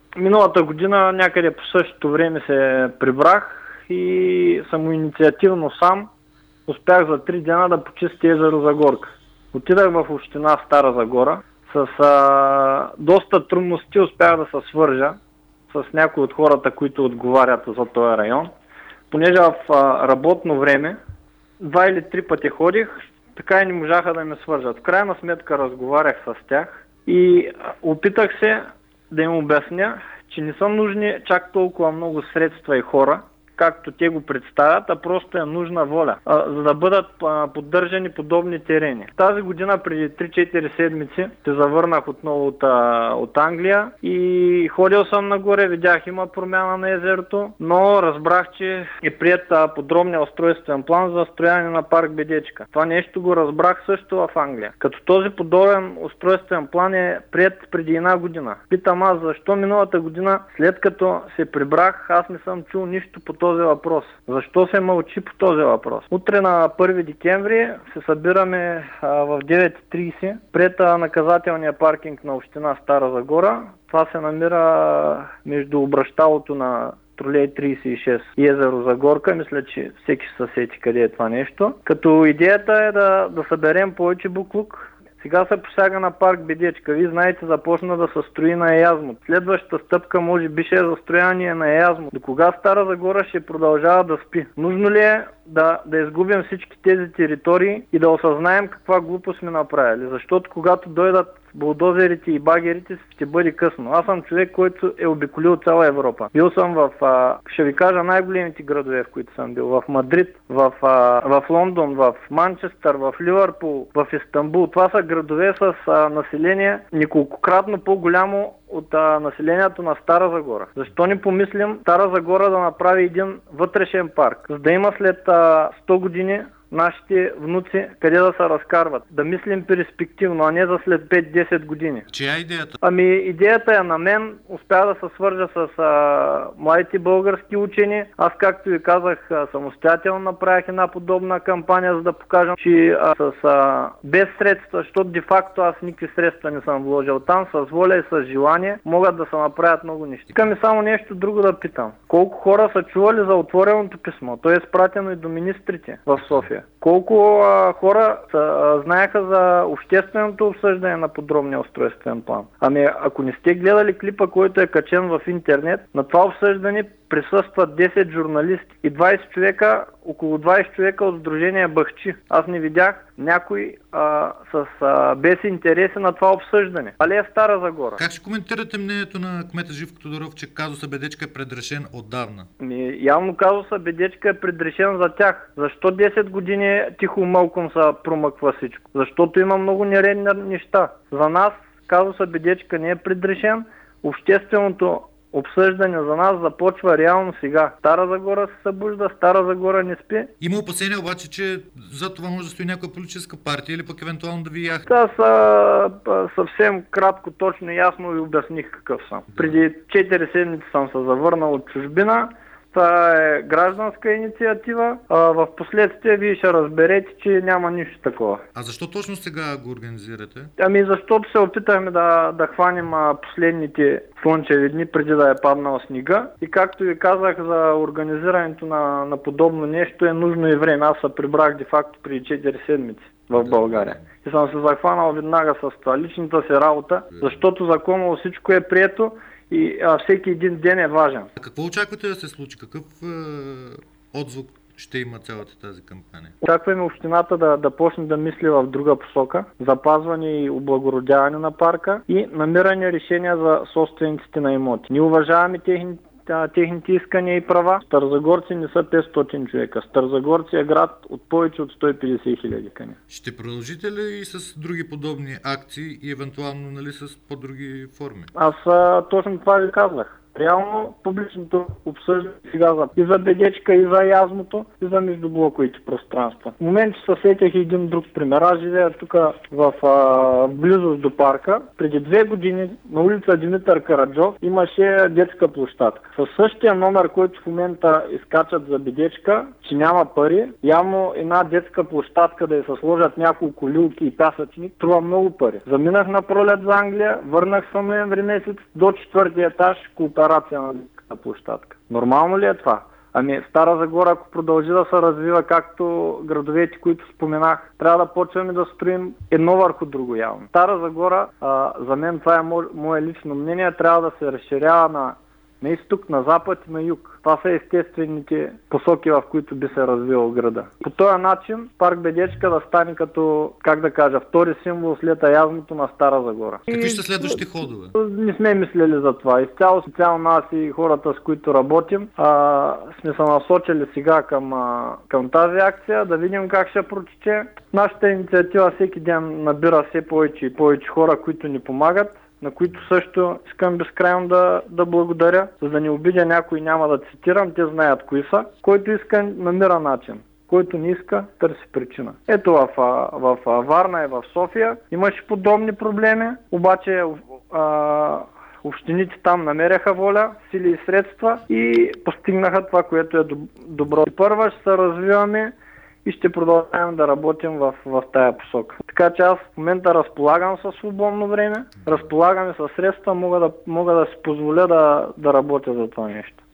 Миналата година някъде по същото време се прибрах и самоинициативно сам успях за 3 дена да почистя езеро Загорка. Отидах в община Стара Загора. С доста трудности успях да се свържа с някои от хората, които отговарят за този район. Понеже в работно време 2 или 3 пъти ходих, така и не можаха да ме свържат. В крайна сметка разговарях с тях и опитах се да им обясня, че не са нужни чак толкова много средства и хора, както те го представят, а просто е нужна воля, за да бъдат поддържани подобни терени. Тази година, преди 3-4 седмици, се завърнах отново от Англия и ходил съм нагоре, видях има промяна на езерото, но разбрах, че е приет подробния устройствен план за строяне на парк Бедечка. Това нещо го разбрах също в Англия. Като този подобен устройствен план е приет преди 1 година. Питам аз, защо миналата година, след като се прибрах, аз не съм чул нищо по този въпрос. Защо се мълчи по този въпрос? Утре на 1 декември се събираме в 9:30 пред наказателния паркинг на община Стара Загора. Това се намира между обращалото на Тролей 36 и езеро Загорка. Мисля, че всеки се сети къде е това нещо. Като идеята е да съберем повече буклук. Сега се посяга на парк Бедечка. Вие знаете, започна да се строи на Еязмо. Следващата стъпка може би ще е застрояние на Еязмо. До кога Стара Загора ще продължава да спи? Нужно ли е да изгубим всички тези територии и да осъзнаем каква глупост сме направили? Защото когато дойдат булдозерите и багерите, ще бъде късно. Аз съм човек, който е обиколил цяла Европа. Бил съм в, ще ви кажа, най-големите градове, в които съм бил. В Мадрид, в Лондон, в Манчестър, в Ливърпул, в Истанбул. Това са градове с население неколкократно по-голямо от населението на Стара Загора. Защо не помислим Стара Загора да направи един вътрешен парк, за да има след 100 години нашите внуци къде да се разкарват. Да мислим перспективно, а не за след 5-10 години. Чия е идеята? Идеята е на мен. Успя да се свържа с младите български учени. Аз, както ви казах, самостоятелно направих една подобна кампания, за да покажам, че без средства, защото де-факто аз никакви средства не съм вложил там, с воля и с желание могат да се направят много неща. Искам и само нещо друго да питам. Колко хора са чували за отвореното писмо? То е изпратено и до министрите в София. Колко хора знаеха за общественото обсъждане на подробния устройствен план? Ако не сте гледали клипа, който е качен в интернет, на това обсъждане присъстват 10 журналисти и 20 човека, около 20 човека от Сдружение Бахчи. Аз не видях някой без интереси на това обсъждане. Але е Стара Загора. Как ще коментирате мнението на кмета Живко Тодоров, че казуса Бедечка е предрешен отдавна? Явно казуса Бедечка е предрешен за тях. Защо 10 години тихо мълком се промъква всичко? Защото има много нередни неща. За нас казуса Бедечка не е предрешен. Общественото обсъждане за нас започва реално сега. Стара Загора се събужда, Стара Загора не спи. Има опасения обаче, че за това може да стои някоя политическа партия или пък евентуално да ви яхне. Аз съвсем кратко, точно и ясно ви обясних какъв съм. Преди 4 седмици съм се завърнал от чужбина. Това е гражданска инициатива. В последствие вие ще разберете, че няма нищо такова. А защо точно сега го организирате? Защото се опитахме да хванем последните слънчеви дни преди да е паднал снега. И както ви казах, за организирането на подобно нещо е нужно и време. Аз се прибрах де-факто преди 4 седмици в България. И съм се захванал веднага с това личната си работа, защото законово всичко е прието и всеки един ден е важен. А какво очаквате да се случи? Какъв отзвук ще има цялата тази кампания? Очакваме общината да почне да мисли в друга посока. Запазване и облагородяване на парка и намиране решения за собствениците на имоти. Ние уважаваме техните искания и права. Старозагорци не са 500 човека. Старозагорци е град от повече от 150 хиляди. Ще продължите ли и с други подобни акции и евентуално с по-други форми? Аз точно това ви казах. Реално публичното обсъждане сега и за бедечка, и за язмото, и за междублоковите пространства. В момента се сетях един друг пример. Аз живея тук в близост до парка. Преди 2 години на улица Димитър Караджов имаше детска площадка. Със същия номер, който в момента изкачат за бедечка, че няма пари, явно една детска площадка да й се сложат няколко люлки и пясъчни, струва много пари. Заминах на пролет за Англия, върнах се ноември месец до 4-ти етаж, кооперация на детската площадка. Нормално ли е това? Ами Стара Загора, ако продължи да се развива както градовете, които споменах, трябва да почваме да строим едно върху друго явно. Стара Загора, за мен това е мое лично мнение, трябва да се разширява на изток, на запад и на юг. Това са естествените посоки, в които би се развил града. По този начин парк Бедечка да стане като, как да кажа, втори символ след язмото на Стара Загора. Какви ще следващите ходове? Не сме мислили за това. Изцяло социално аз и хората, с които работим, сме се насочили сега към тази акция, да видим как ще протече. Нашата инициатива всеки ден набира все повече и повече хора, които ни помагат, на които също искам безкрайно да благодаря. За да не обидя някой, няма да цитирам, те знаят кои са. Който иска, намира начин. Който не иска, търси причина. Ето в Варна и в София имаше подобни проблеми, обаче общините там намеряха воля, сили и средства и постигнаха това, което е добро. Първа ще се развиваме и ще продължаваме да работим в тая посока. Така че аз в момента разполагам със свободно време, разполагам и със средства, мога да си позволя да работя за това нещо.